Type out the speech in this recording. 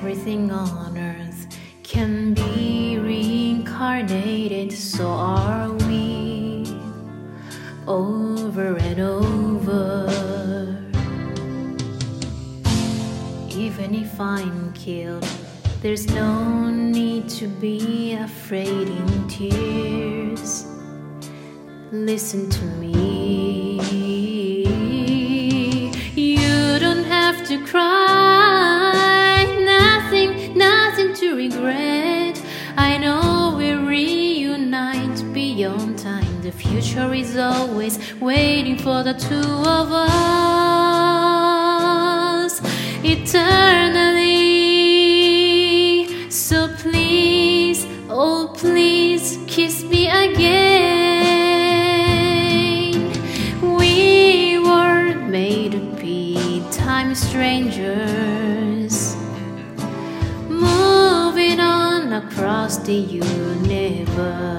Everything on earth can be reincarnated, so are we, over and over. Even if I'm killed, there's no need to be afraid in tears. Listen to me. You don't have to cry. Nothing to regret. I know we'll reunite beyond time. The future is always waiting for the two of us eternally. So please, oh please, kiss me again. We were made to be time strangers, moving on across the universe.